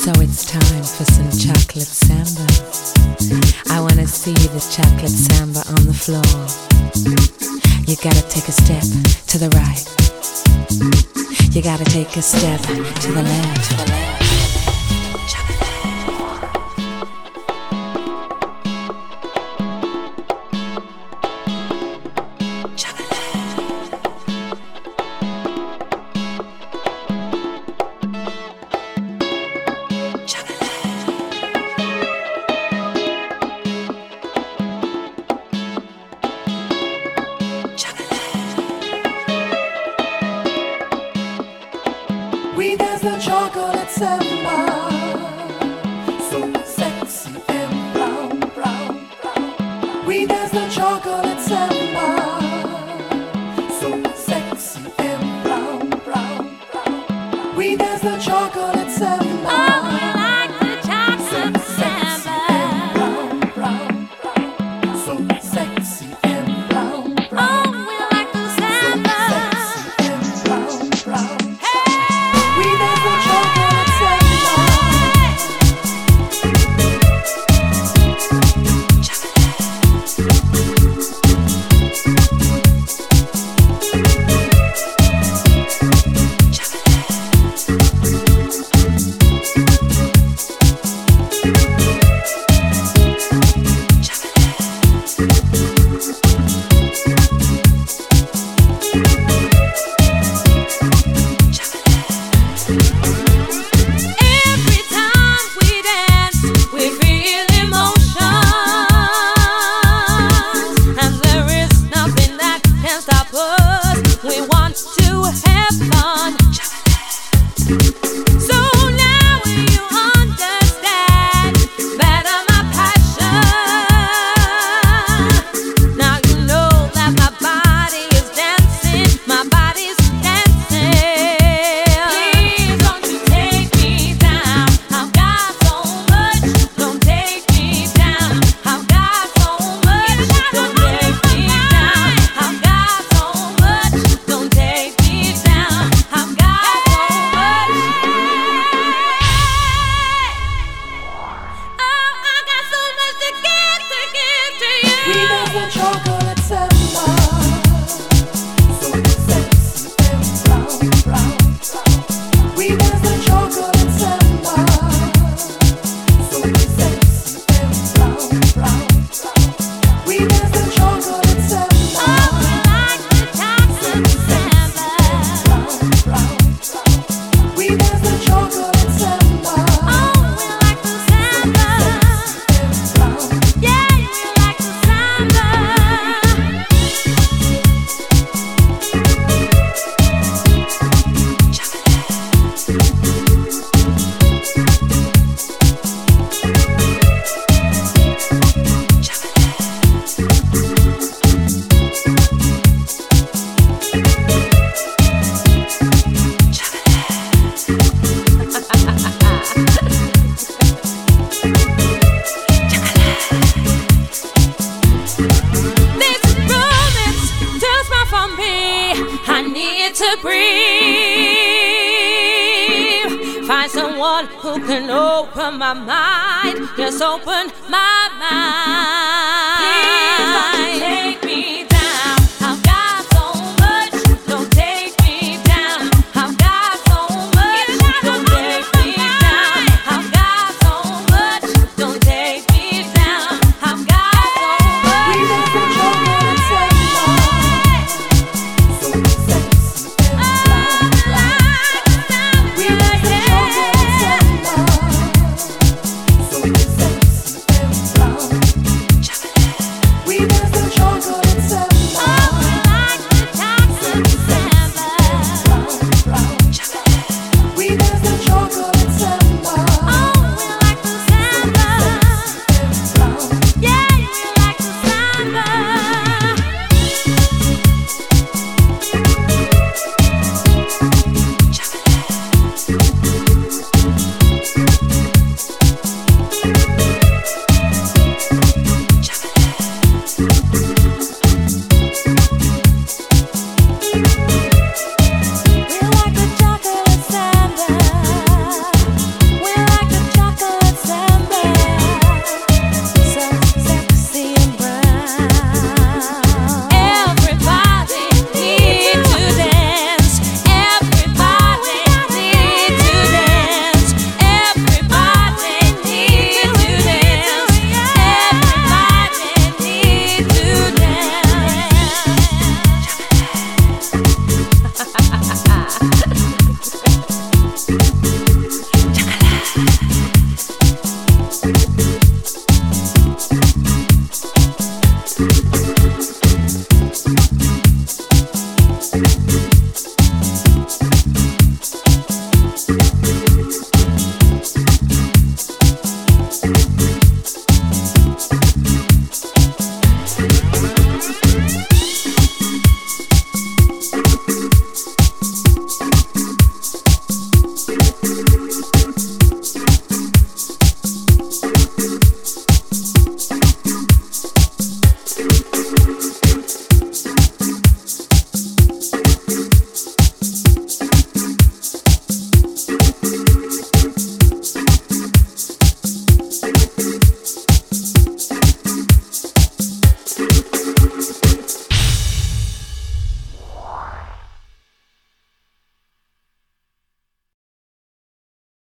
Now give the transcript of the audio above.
So it's time for some chocolate samba. I wanna see the chocolate samba on the floor. You gotta take a step to the right. You gotta take a step to the left. To the left. We dance the chocolate samba, so sexy and brown, brown, brown. We dance the chocolate samba, so sexy and brown, brown, brown. We dance the chocolate samba. Oh, we like the chocolate samba. Brown, brown, brown. So sexy and brown, brown. Oh, we like the samba. Sexy and brown, brown. To breathe, find someone who can open my mind, just open my mind. Please don't you take